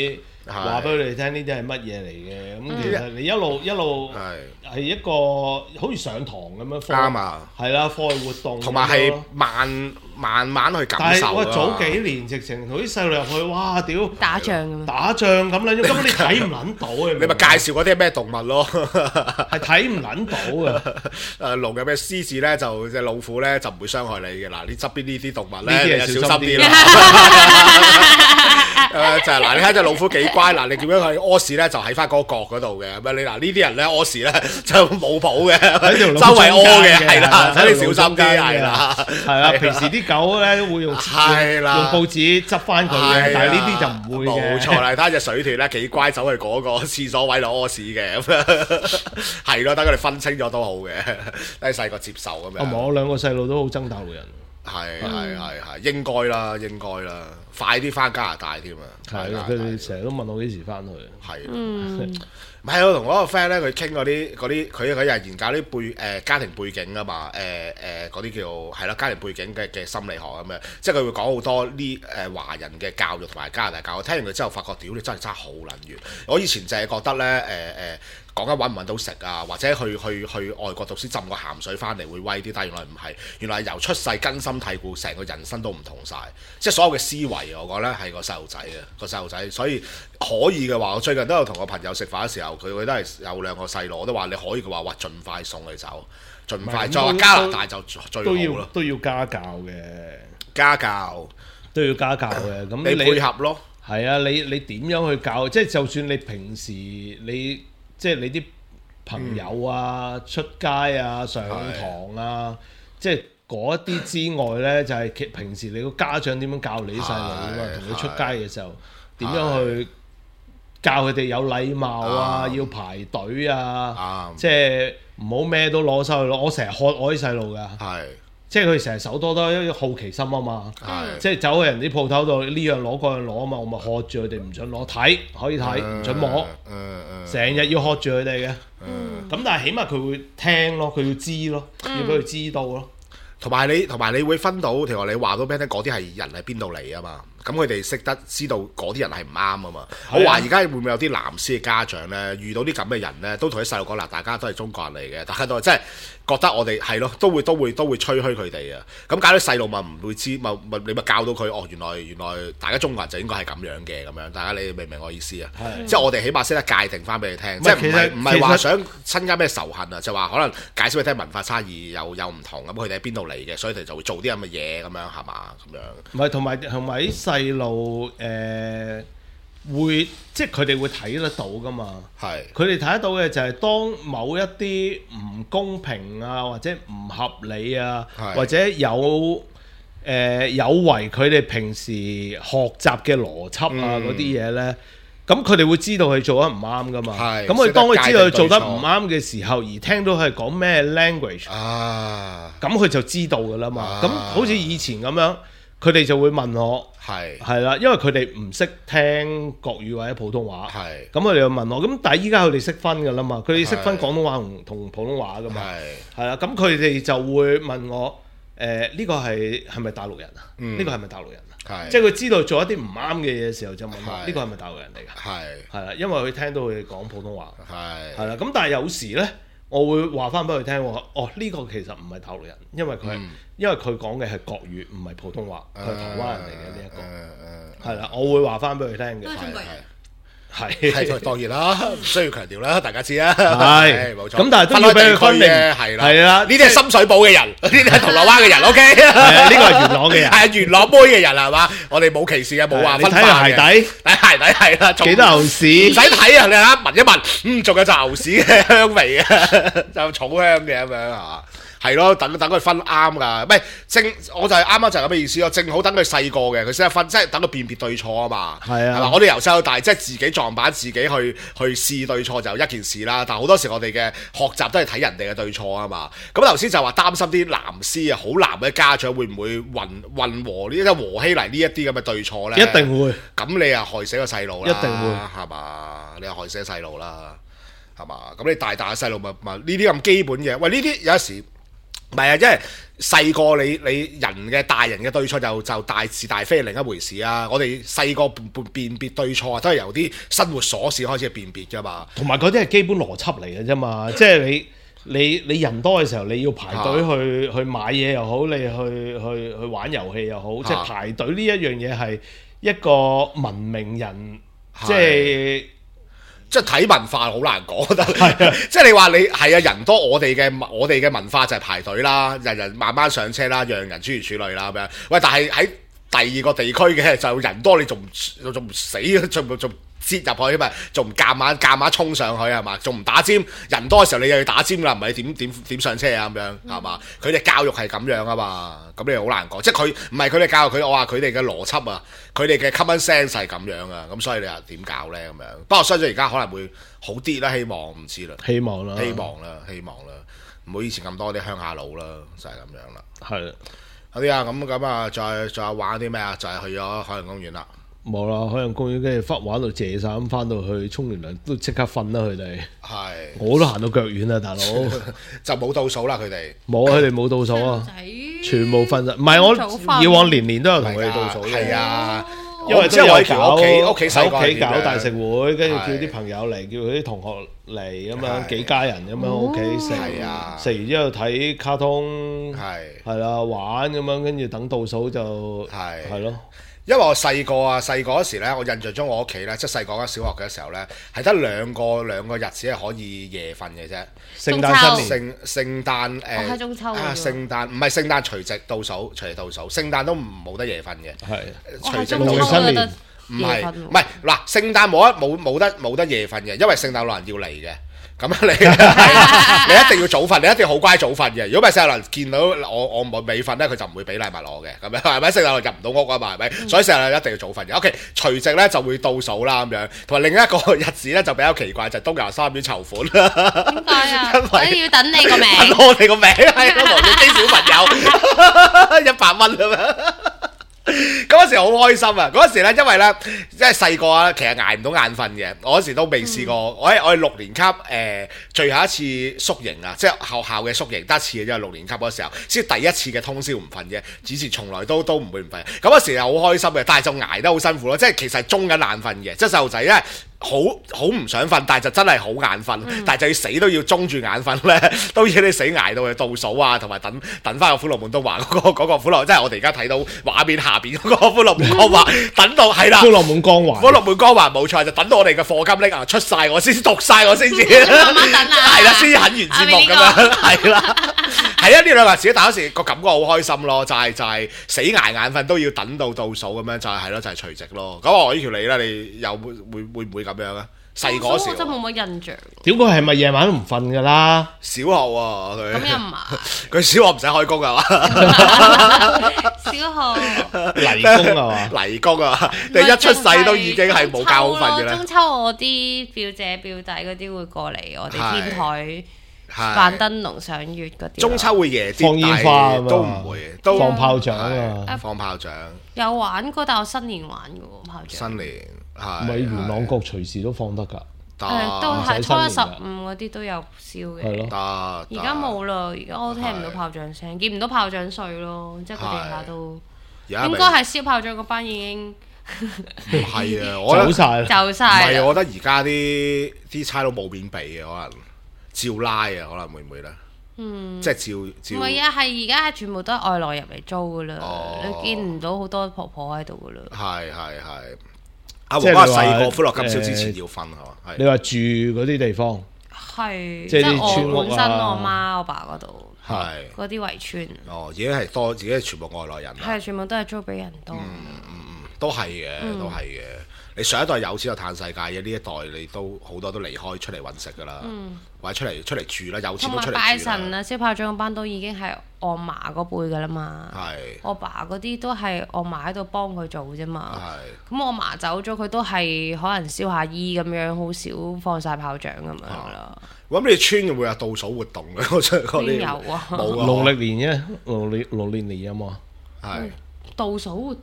話俾佢哋聽呢啲係乜嘢嚟嘅。咁其實你一路一路係一個好似上堂咁樣， 啱啊， 係啦，課外活動， 同埋係慢慢慢去感受。 但係早幾年直情同啲細路入去，哇屌打仗咁， 打仗咁樣，根本你睇唔撚到嘅。 你咪介紹嗰啲咩動物咯， 係睇唔撚到嘅。 誒龍有咩獅子咧，就隻老虎咧就唔會傷害你嘅。嗱，你側邊呢啲動物咧，你就小心啲啦。誒就係嗱，你睇隻老虎幾乖，嗱你點樣去屙屎咧，就喺翻嗰個角嗰度嘅。咁你嗱呢啲人咧屙屎咧就冇譜嘅，周圍屙嘅係啦，睇你小心啲係啦， 係啦。平時啲狗咧會用係啦用報紙執翻佢嘅，但係呢啲就唔會嘅。冇錯啦，睇下隻水豚咧幾乖，走去嗰個廁所位度屙屎嘅咁樣，係咯，等佢哋分清咗都好嘅，等細個接受咁樣。 我兩個細路都好憎大陸人。 係係係係應該啦，應該啦，快啲翻加拿大添啊！ 係佢哋成日都問我幾時翻去。 係，唔係我同嗰個 friend 咧，佢傾嗰啲嗰啲，佢佢又研究啲背誒家庭背景啊嘛，誒誒嗰啲叫係啦家庭背景嘅嘅心理學咁樣，即係佢會講好多呢誒華人嘅教育同埋加拿大教育。聽完佢之後，發覺屌你真係差好撚遠。我以前就係覺得咧誒誒。呃呃講緊揾唔揾到食啊，或者去去去外國讀書浸個鹹水翻嚟會威啲，但係原來唔係，原來由出世根深蒂固，成個人生都唔同晒。即係所有嘅思維，我覺得係個細路仔啊，個細路仔，所以可以嘅話，我最近都有同個朋友食飯嘅時候，佢佢都係有兩個細路，我都話你可以嘅話，哇，盡快送佢走，盡快再話加拿大就最好咯， 都要家教嘅， 家教都要家教嘅，咁你配合咯， 係啊，你你點樣去教？即係就算你平時你。即係你啲朋友啊、嗯、出街啊、上堂啊，的即係嗰一啲之外呢，就係、是、平時你個家長點樣教你啲細路啊？同你出街嘅時候點樣去教佢哋有禮貌啊？的要排隊啊！的即係唔好咩都攞手去攞。我成日喝我啲細路㗎。即係佢成日手多多一好奇心啊嘛，的即係走去人啲鋪頭度呢樣攞嗰樣攞啊嘛，我咪喝住佢哋唔準攞，睇可以睇，唔準摸，成日、uh, uh, uh, 要喝住佢哋嘅，咁、uh, 但係起碼佢會聽咯，佢要知咯，要俾佢知道咯， 同埋你同埋你會分到，譬如話你話到俾人聽嗰啲係人喺邊度嚟啊嘛，咁佢哋識得知道嗰啲人係唔啱啊嘛，的我話而家會唔會有啲藍絲嘅家長呢？遇到啲咁嘅人呢，都同啲細路講嗱，大家都係中國人嚟嘅，大家都係即係。覺得我哋係咯，都會都會都會吹噓佢哋啊！咁搞到細路咪唔會知，咪咪你咪教到佢哦，原來原來大家中國人就應該係咁樣嘅咁樣，大家你明唔明我意思啊？的即係我哋起碼識得界定翻俾你聽，即係唔係唔係話想增加咩仇恨啊？就話可能解釋俾你聽文化差異有有唔同咁，佢哋喺邊度嚟嘅，所以佢哋就會做啲咁嘅嘢咁樣係嘛咁樣。唔係同埋同埋啲細路誒。會即係佢哋會睇得到㗎嘛？係佢哋睇得到嘅就係當某一啲唔公平啊，或者唔合理啊，是或者有誒、呃、有違佢哋平時學習嘅邏輯啊嗰啲嘢呢，咁佢哋會知道佢做得唔啱㗎嘛？係咁佢當佢知道佢做得唔啱嘅時候，而聽到佢講咩 language 啊，咁佢就知道㗎啦嘛。咁、啊、好似以前咁樣。佢哋就會問我，係係啦，因為佢哋唔識聽國語或者普通話，係咁佢哋就問我，咁但係依家佢哋識分㗎啦嘛，佢哋識分廣東話同同普通話㗎嘛，係係啦，咁佢哋就會問我，誒呢個係係咪大陸人啊？呢個係咪大陸人啊？係即係佢知道做一啲唔啱嘅嘢嘅時候就問我，呢個係咪大陸人嚟㗎？係係啦，因為佢聽到佢哋講普通話，係係啦，咁但係有時咧。我會話翻俾佢聽喎，哦呢、這個其實唔係大陸人，因為佢係、嗯、因為佢講嘅係國語，唔係普通話，佢係、呃、台灣人嚟嘅呢一個，係啦、呃，我會話翻俾佢聽嘅。係係當然啦，唔需要強調啦，大家知啦。係冇錯。咁但係都要俾佢分明係啦。係啦，呢啲係深水埗嘅人，呢啲係銅鑼灣嘅人。O K。係啊，呢個係元朗嘅人。係啊，元朗妹嘅人係嘛？我哋冇歧視嘅，冇話分化嘅。你睇下鞋底，睇鞋底係啦，幾多牛屎？唔使睇啊，你啊聞一聞，嗯，仲有陣牛屎嘅香味嘅，就草香嘅咁樣啊。係咯，等等佢分啱㗎，唔係正，我就係啱啱就係咁嘅意思咯。正好等佢細個嘅，佢先得分，即係等佢辨別對錯啊嘛。係啊，係嘛？我哋由細到大，即係自己撞板，自己去去試對錯就一件事啦。但係好多時我哋嘅學習都係睇人哋嘅對錯啊嘛。咁頭先就話擔心啲藍絲啊，好藍嘅家長會唔會混混和呢？即係和稀泥呢一啲咁嘅對錯咧？一定會。咁你又害死個細路啦，一定會係嘛？你又害死個細路啦，係嘛？咁你大大嘅細路咪咪呢啲咁基本嘅？喂，呢啲有時。 唔係啊，因為細個你你人嘅大人嘅對錯就就大是大非係另一回事啊！我哋細個辨辨別對錯啊，都係由啲生活瑣事開始辨別㗎嘛。 同埋嗰啲係基本邏輯嚟嘅啫嘛，即係你你你人多嘅時候，你要排隊去、啊、去買嘢又好，你去去去玩遊戲又好，啊、即係排隊呢一樣嘢係一個文明人，即係。 即係睇文化好難講，覺得係即係你話你係啊，人多我哋嘅我哋嘅文化就係排隊啦，人人慢慢上車啦，讓人諸如此類啦咁樣。喂，但係喺第二個地區嘅就人多，你仲唔仲唔死，仲仲擠入去啊嘛，仲唔夾硬夾硬衝上去係嘛，仲唔打尖？人多嘅時候你又要打尖啦，唔係點點點上車啊咁樣係嘛？佢哋、嗯、教育係咁樣啊嘛，咁你好難講。即係佢唔係佢哋教育佢，我話佢哋嘅邏輯啊，佢哋嘅 common sense 係咁樣啊，咁所以你話點搞咧咁樣？不過相信而家可能會好啲啦，希望唔知啦， 希望啦， 希望啦，希望啦，唔好以前咁多啲鄉下佬啦，就係、是、咁樣啦。 係的， 好啲啊，咁咁啊，再再玩啲咩啊？就係、是、去咗海洋公園啦。 冇啦，海洋公園跟住忽玩到謝晒咁，翻到去沖完涼都即刻瞓啦佢哋。係，我都行到腳軟啊，大佬。 就冇倒數啦，佢哋。 冇啊，佢哋冇倒數啊，全部瞓晒。唔係我以往年年都有同佢哋倒數。係啊，因為都有搞屋企屋企喺屋企搞大食會，跟住叫啲朋友嚟，叫佢啲同學嚟咁樣幾家人咁樣屋企食。係啊，食完之後睇卡通。係。係啦，玩咁樣，跟住等倒數就係係咯。 因為我細個啊，細個嗰時咧，我印象中我屋企咧，即係細個嗰小學嘅時候咧，係得兩個兩個日子係可以夜瞓嘅啫。 聖誕新年、 聖聖誕誒， 係中秋啊！聖誕唔係聖誕除夕倒數，除夕倒數，聖誕都唔冇得夜瞓嘅。係除夕倒數新年唔係唔係嗱，聖誕冇得冇冇得冇得夜瞓嘅，因為聖誕老人要嚟嘅。咁你你一定要早瞓，你一定好乖早瞓嘅。如果唔係聖誕老人見到我我冇未瞓咧，佢就唔會俾禮物我嘅。咁樣係咪？聖誕老人入唔到屋啊嘛，係咪？嗯、所以聖誕老人一定要早瞓嘅。OK， 除夕咧就會倒數啦咁樣，同埋另一個日子咧就比較奇怪，就係、東遊三院籌款。 點解啊？因為要等你個名， 等我哋個名係咯，黃耀基小朋友一百蚊咁樣。嗰時好開心啊！嗰時咧，因為咧，即係細個啊，其實捱唔到眼瞓嘅。我嗰時都未試過。嗯、我喺我係六年級誒、呃，最後一次宿營啊，即係學校嘅宿營得一次嘅，因為六年級嗰時候先第一次嘅通宵唔瞓嘅，以前從來都都唔會唔瞓。咁嗰時又好開心嘅，但係就捱得好辛苦咯。即係其實係中緊眼瞓嘅，即係細路仔咧。好好唔想瞓，但係就真係好眼瞓，嗯、但係就要死都要中住眼瞓咧，都要你死捱到去倒數啊，同埋等等翻個歡樂滿東華嗰、嗰個嗰、嗰個歡樂，即係我哋而家睇到畫面下邊嗰個歡樂滿江華，等到係啦， 歡樂滿江華， 歡樂滿江華冇錯，就等到我哋嘅課金拎啊出晒，我先讀晒我先至， 慢慢等啊， 係啦，先肯完節目咁樣，係啦，係啊，呢兩個字，但嗰時個感覺好開心咯，就係、係、就係、係、死捱眼瞓都要等到倒數咁樣，就係係咯，就係除夕咯。咁我呢條脷咧，你又會會會唔會咁樣啊？細個時我真冇乜印象。 點解係咪夜晚都唔瞓噶啦？ 小學喎佢。 咁又唔係。 佢小學唔使開工噶嘛？ 小學。 泥工啊嘛？ 泥工啊！你一出世都已經係冇覺好瞓嘅啦。 中秋我啲表姐表弟嗰啲會過嚟我哋天台扮燈籠賞月嗰啲。中秋會夜啲， 放煙花都唔會，都放炮仗啊！ 放炮仗。 有玩過，但我新年玩嘅喎炮仗。 新年。 唔係元朗角隨時都放得㗎， 誒都係初一十五嗰啲都有燒嘅。 係咯， 而家冇啦，而家我聽唔到炮仗聲，見唔到炮仗碎咯，即係佢哋下都應該係燒炮仗嗰班已經唔係啊，我走曬， 走曬。 唔係，我覺得而家啲啲差佬冇面避嘅，可能照拉啊，可能會唔會咧？嗯，即係照照。唔係啊，係而家全部都係外來入嚟租㗎啦，你見唔到好多婆婆喺度㗎啦。 係係係。阿黃哥細個歡樂今宵之前要瞓係嘛？ 你話住嗰啲地方係即係啲村屋啊， 本身我媽我爸嗰度係嗰啲圍村。 哦，已經係多，自己係全部外來人。 係全部都係租俾人多。 嗯嗯嗯，都係嘅，都係嘅。你上一代有錢就嘆世界嘅，呢一代你都好多都離開出嚟揾食㗎啦， 嗯、或者出嚟出嚟住啦，有錢都出嚟住啦。同埋拜神啊，燒炮仗嗰班都已經係我嫲嗰輩㗎啦嘛。係是。我爸嗰啲都係我嫲喺度幫佢做啫嘛。係是。咁我嫲走咗，佢都係可能燒下衣咁樣，好少放晒炮仗咁樣啦。 咁、啊、你村會唔會有倒數活動嘅？我真係覺得有啊。 冇啊。農曆年啫，農曆農曆年有冇啊？ 係。 倒數活動？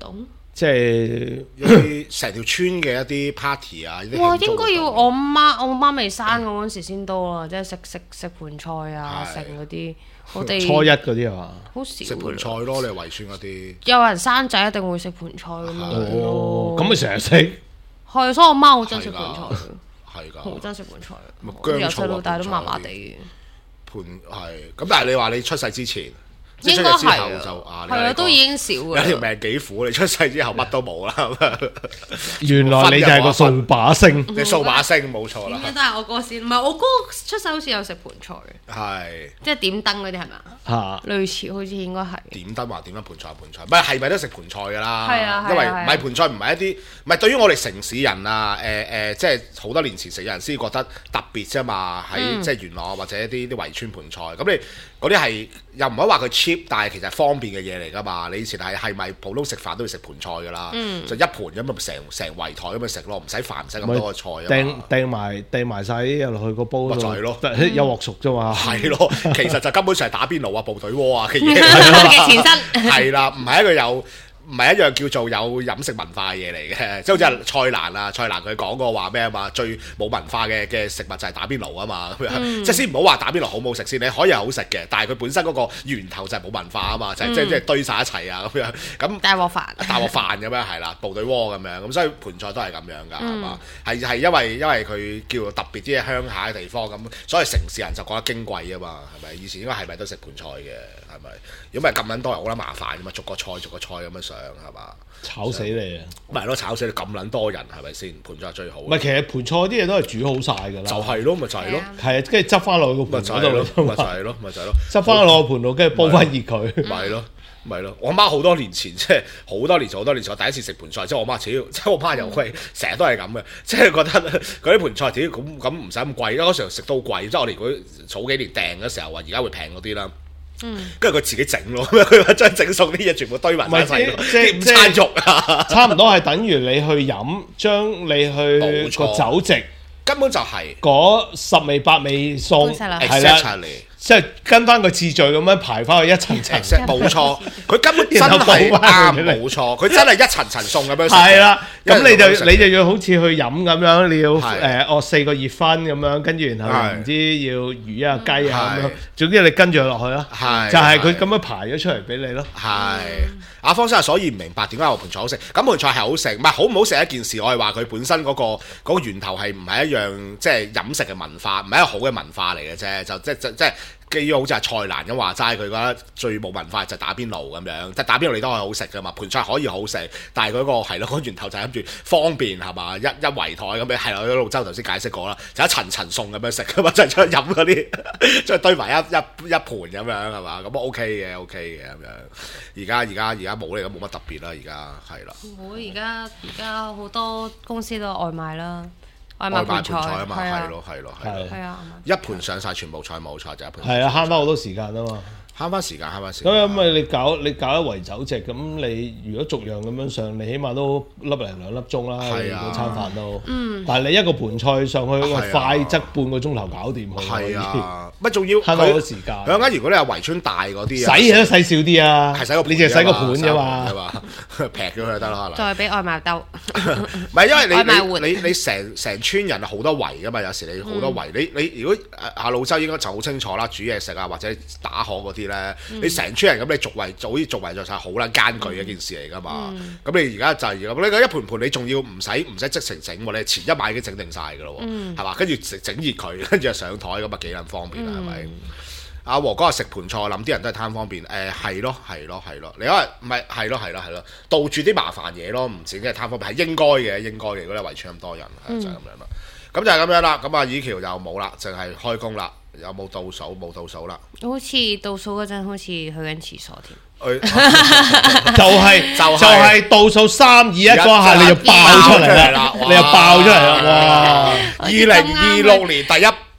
即係成條村嘅一啲 party 啊！ 哇，應該要我媽我媽未生我嗰時先多啦，即係食食食盤菜啊，食嗰啲。我哋初一嗰啲係嘛？ 好少食盤菜咯，你圍村嗰啲。 有人生仔一定會食盤菜咁樣哦，咁咪成日食。 係，所以我媽好憎食盤菜。 係㗎。 好憎食盤菜。 由細到大都麻麻地嘅。 盤係咁，但係你話你出世之前。 應該係啊， 係啊，都已經少㗎。 有條命幾苦，你出世之後乜都冇啦。 原來你就係個掃把星， 你掃把星冇錯啦。 點解都係我哥先？唔係我哥出世好似有食盤菜。係。即係點燈嗰啲係咪啊？嚇。類似好似應該係。點燈話點樣盤菜盤菜，唔係係咪都食盤菜㗎啦？係啊。因為唔係盤菜唔係一啲，唔係對於我哋城市人啊，誒誒，即係好多年前食嘅人先覺得特別啫嘛。喺即係元朗或者一啲啲圍村盤菜，咁你嗰啲係又唔可以話佢 cheap，但係其實方便嘅嘢嚟㗎嘛。你以前係係咪普通食飯都要食盤菜㗎啦？嗯、就一盤咁咪成成圍台咁樣食咯，唔使飯唔使咁多個菜啊。 掟掟埋掟埋曬啲入落去個煲度，就係咯，一鑊熟啫嘛。 係咯，其實就根本上係打邊爐啊、部隊鍋啊嘅嘢嘅前身。 係啦，唔係一個有。唔係一樣叫做有飲食文化嘅嘢嚟嘅，即係好似蔡瀾啊，蔡瀾佢講過話咩啊嘛，最冇文化嘅嘅食物就係打邊爐啊嘛，咁樣、嗯、即係先唔好話打邊爐好唔好食先，你可以係好食嘅，但係佢本身嗰個源頭就係冇文化啊嘛，就係即係即係堆晒一齊啊咁樣，咁大鑊飯， 大鑊飯咁樣係啦，部隊鍋咁樣，咁所以盤菜都係咁樣㗎，係嘛、嗯？係係因為因為佢叫做特別啲嘅鄉下嘅地方咁，所以城市人就覺得矜貴啊嘛，係咪？以前應該係咪都食盤菜嘅，係咪？如果唔係咁撚多人好撚麻煩㗎嘛，逐個菜逐個菜咁樣上係嘛？ 炒死你啊！ 咪係咯，炒死你咁撚多人係咪先？盤菜最好。 唔係，其實盤菜啲嘢都係煮好晒㗎啦。 就係咯，咪就係咯。 係啊，跟住執翻落個盤度咯。 咪就係咯，咪就係咯。 執翻落個盤度，跟住煲翻熱佢。 咪係咯，咪係咯。我媽好多年前，即係好多年前，好多年前，我第一次食盤菜，即係我媽，即係我媽又係成日都係咁嘅，即係覺得嗰啲盤菜，屌咁咁唔使咁貴，因為嗰時候食都貴，即係我哋如果早幾年訂嘅時候話，而家會平嗰啲啦。跟住佢自己整咯，佢話將整餸啲嘢全部堆埋一齊，即係午餐肉啊， 差唔多係等於你去飲，將你去個酒席， 根本就係嗰十味八味餸，係啦，即係跟翻個次序咁樣排翻去一層層， 冇錯，佢根本真係啱，冇錯，佢真係一層層餸咁樣食。係啦，咁你就你就要好似去飲咁樣，你要誒哦四個熱分咁樣，跟住然後唔知要魚啊雞啊咁樣，總之你跟住落去咯。係，就係佢咁樣排咗出嚟俾你咯。係， 阿方生啊，所以唔明白點解我盤菜好食？咁盤菜係好食，唔係好唔好食一件事。我係話佢本身嗰個嗰個源頭係唔係一樣，即係飲食嘅文化，唔係一個好嘅文化嚟嘅啫。就即即即係。基於好似係蔡瀾咁話齋，佢覺得最冇文化就打邊爐咁樣，即係打邊爐你都可以好食噶嘛，盤菜可以好食，但係嗰、嗰個係咯，嗰個源頭就係諗住方便係嘛，一一圍台咁樣係啦，喺澳洲頭先解釋過啦，就一層層餸咁樣食噶嘛，就係出去飲嗰啲，即係堆埋一一一盤咁樣係嘛，咁 OK 嘅 OK 嘅咁樣。而家而家而家冇嚟，冇乜特別啦，而家係啦。 冇，而家而家好多公司都外賣啦。 外賣盤菜啊嘛，係咯係咯係咯， 係啊， 一盤上晒全部菜冇菜就一盤。 係啊，慳翻好多時間啊嘛， 慳翻時間慳翻時間。 咁咁啊，你搞你搞一圍酒席，咁你如果逐樣咁樣上，你起碼都粒零兩粒鐘啦，嗰餐飯都。嗯。但係你一個盤菜上去，快則半個鐘頭搞掂佢。係啊， 乜仲要慳好多時間。 兩間如果你有圍村大嗰啲啊， 洗嘢都洗少啲啊， 係洗個你淨係洗個盤啫嘛， 係嘛？劈咗佢就得啦，可能。 再俾外賣兜。 唔係因為你你你你成成村人好多圍噶嘛，有時你好多圍，你你如果阿老周應該就好清楚啦，煮嘢食啊或者打荷嗰啲咧，你成村人咁你逐圍早啲逐圍就晒好撚艱巨嘅一件事嚟噶嘛。咁你而家就係咁，你一盤盤你仲要唔使唔使即成整喎，你前一晚已經整定晒噶咯，係嘛？跟住整熱佢，跟住就上台咁啊幾撚方便啊，係咪？阿和哥話食盤菜，我諗啲人都係貪方便。誒係咯係咯係咯，你可能唔係係咯係咯係咯，杜住啲麻煩嘢咯，唔止即係貪方便，係應該嘅應該嘅。如果你圍村咁多人，就係咁樣啦。咁就係咁樣啦。咁啊，以橋就冇啦，淨係開工啦。有冇倒數？冇倒數啦。 好似倒數嗰陣，好似去緊廁所添。 就係就係倒數三二一嗰下，你就爆出嚟啦！你又爆出嚟啦！哇！ 二零二六年第一。爆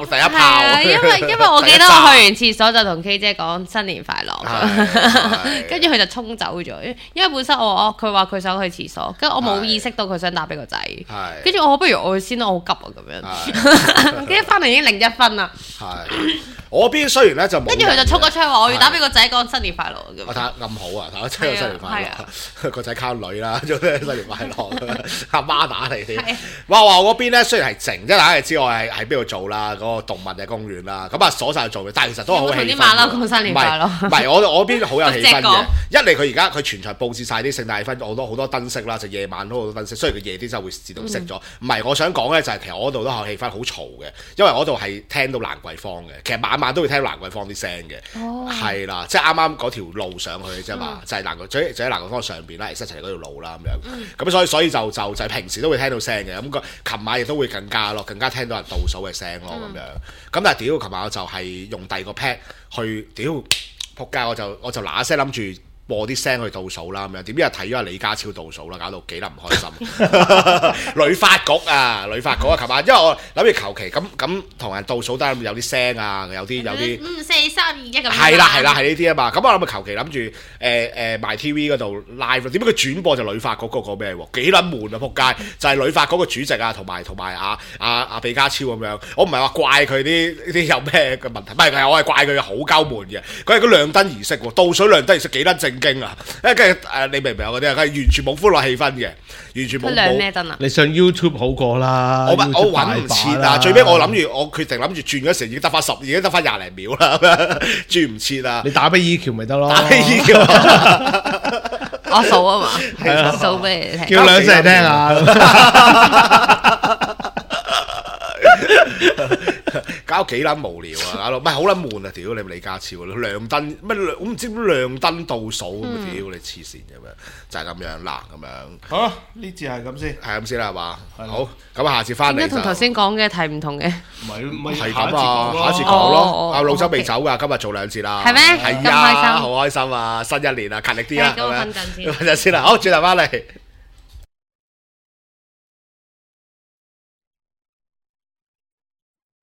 第一炮。 因為因為我記得我去完廁所就同 K 姐講新年快樂，跟住佢就衝走咗。因為本身我我佢話佢想去廁所，跟住我冇意識到佢想打俾個仔，跟住我不如我去先啦，我好急啊咁樣。跟住翻嚟已經零一分啦。 係我邊雖然咧就冇，跟住佢就衝咗出去話我要打俾個仔講新年快樂咁。 我睇下暗好啊，睇下真係新年快樂，個仔溝女啦，做咩新年快樂？阿媽打嚟添。哇哇嗰邊咧雖然係靜，即係大家係知我係喺邊度做啦，嗰個動物嘅公園啦，咁啊鎖晒做嘅，但係其實都好氣氛。同啲馬騮講新年快樂。唔係我我邊好有氣氛嘅，一嚟佢而家佢全場佈置晒啲聖誕氣氛，好多好多燈飾啦，就夜晚都好多燈飾。雖然佢夜啲就會自動熄咗，唔係我想講咧就係其實我嗰度都有氣氛好嘈嘅，因為我嗰度係聽到蘭桂坊嘅，其實晚晚都會聽到蘭桂坊啲聲嘅，係啦，即係啱啱嗰條路上去啫嘛，就係蘭桂就喺蘭桂坊上邊啦，一齊嗰條路啦咁樣，咁所以所以就就就係平時都會聽到聲嘅，咁個琴晚亦都會更加咯，更加聽到人倒數嘅聲咯咁樣，咁但係屌琴晚我就係用第二個 pad 去屌仆街，我就我就嗱一聲諗住播啲聲去倒數啦咁樣，點知睇咗阿李家超倒數啦，搞到幾得唔開心。旅發局啊，旅發局啊，琴晚因為我諗住求其咁咁同人倒數都有啲聲啊，有啲有啲五四三二一咁。 係啦係啦係呢啲啊嘛，咁我諗住求其諗住誒誒賣 T V 嗰度 live，點解佢轉播就旅發局嗰個咩喎？幾撚悶啊仆街！就係旅發局個主席啊，同埋同埋阿阿阿李家超咁樣。我唔係話怪佢啲啲有咩嘅問題，唔係我係怪佢好鳩悶嘅。佢係個亮燈儀式喎，倒水亮燈儀式幾撚正經啊！跟住誒，你明唔明我嗰啲啊？佢係完全冇歡樂氣氛嘅，完全冇。佢亮咩燈啊？ 你上 YouTube 好過啦。 我我揾唔切啊！最尾我諗住，我決定諗住轉嗰時已經得翻十，已經得翻廿零秒啦，轉唔切啊！ 你打俾 E 橋咪得咯？ 打俾 E 橋， 我數啊嘛，數俾你聽， 叫兩聲聽下。 搞幾撚無聊啊！搞到唔係好撚悶啊！屌你李家超，亮燈乜？我唔知點亮燈倒數咁啊！屌你黐線咁樣，就係咁樣嗱咁樣。 好，呢節係咁先， 係咁先啦，係嘛？好，咁啊，下次翻嚟就同頭先講嘅題唔同嘅。 唔係唔係係咁啊！下一次講咯。阿老周未走㗎，今日做兩節啦。 係咩？ 係啊，好開心啊！新一年啊，勤力啲啦。 咁我瞓陣先。 瞓陣先啦，好，轉頭翻嚟。